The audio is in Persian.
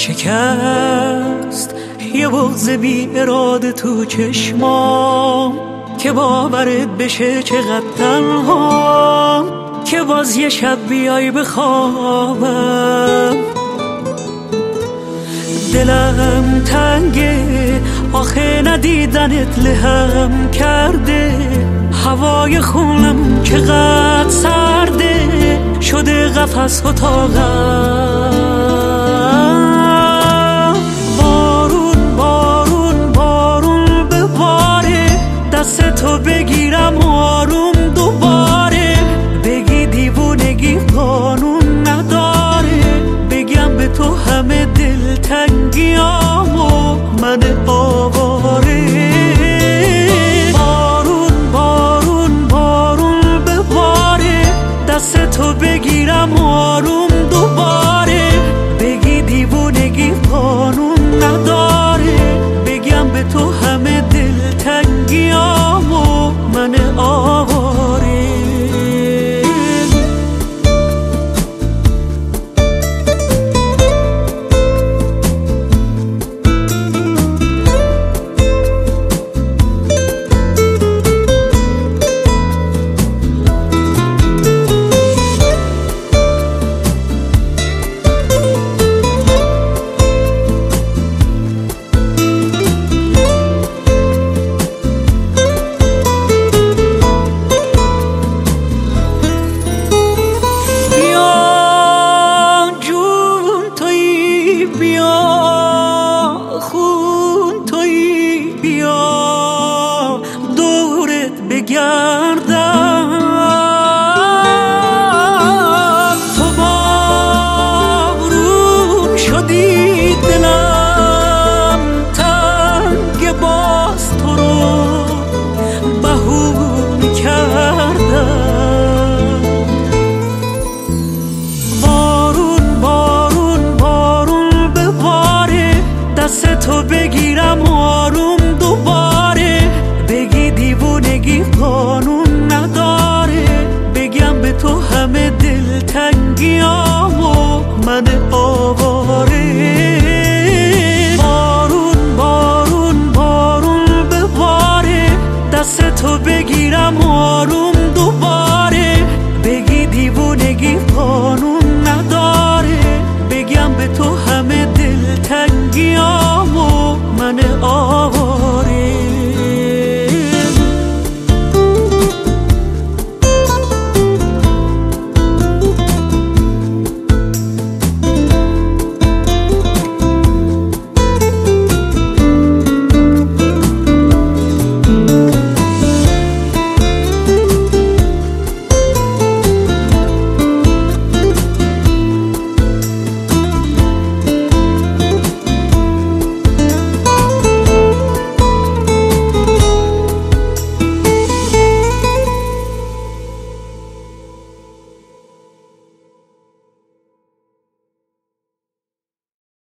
شکست یه بغض بی اراده تو چشمام که باورت بشه چقدر تنهام، که باز یه شب بیای بخوابم. دلم تنگه آخه ندیدنت لهم کرده، هوای خونم چقدر سرده شده قفس اتاقم. بارون بارون بارون بباره، دست تو بگیرم آروم دوباره، بگی دیوونگی قانون نداره، بگم به تو همه دلتنگیامو من آواره. بارون بارون بارون بباره، دست تو بگیرم آروم دوباره، بگی دیوونگی قانون نداره، بگم به تو همه دلتنگیامو من آواره. بگردم تو بارون شدی دلم تنگ، باز تو رو بهونه کردم. بارون بارون بارون بباره، دست تو بگیرم آروم دوباره، بگی دیوونگی قانون نداره، بگم به تو همه دلتنگیامو من آواره. بارون بارون بارون بباره، دست تو بگیرم